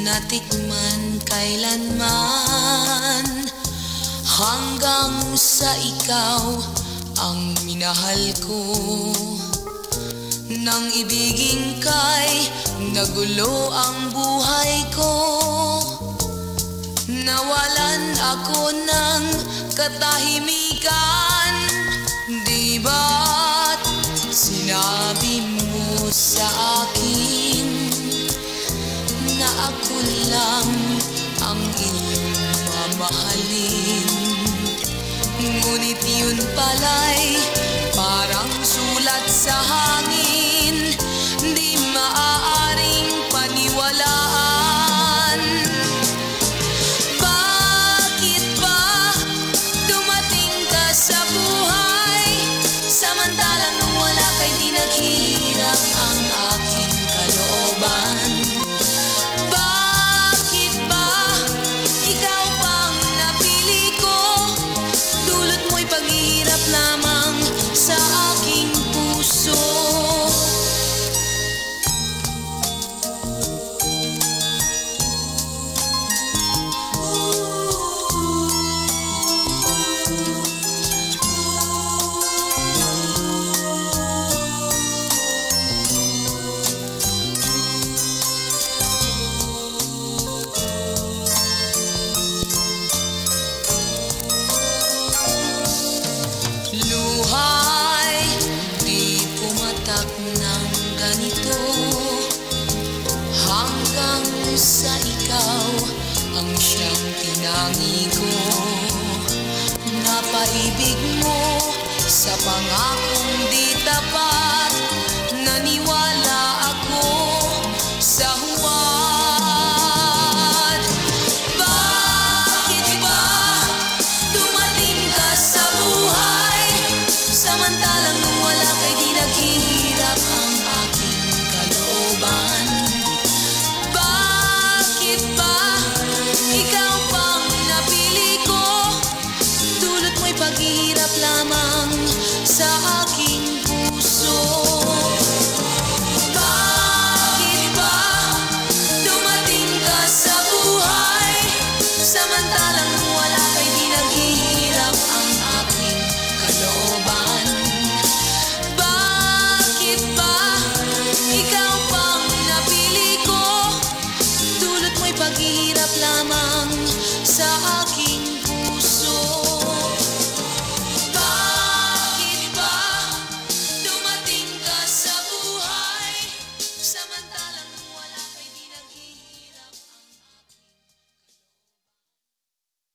natikman kailanman, hanggang sa ikaw ang minahal ko. Nang ibigin kay nagulo ang buhay ko, nawalan ako ng katahimikan. Di ba't sinabi mo sa akin na ako lang ang iyong mamahalin? Ngunit yun pala'y parang sulat sa hangin, di maaaring paniwalaan. Bakit ba dumating ka sa buhay, samantalang nung wala ka'y di naghirap ang aking kalooban? Bakit ba ikaw pang napili ko, dulot mo'y paghihirap lamang sa aking puso? Luhay, di pumatak ng ganito, hanggang sa ikaw ang siyang tinangi ko. Napaibig mo sa pangakong di tapat, naniwala ako sa huwad. Bakit ba dumating ka sa buhay, samantalang nung wala ka'y di naghihirap ang aking kalooban? Bakit ba ikaw pang napili ko, dulot mo'y paghihirap lamang sa aking puso? Bakit ba dumating ka sa buhay, samantalang nung wala ka'y di naghihirap ang aking kalooban? Bakit ba ikaw pang napili ko, dulot mo'y paghihirap lamang sa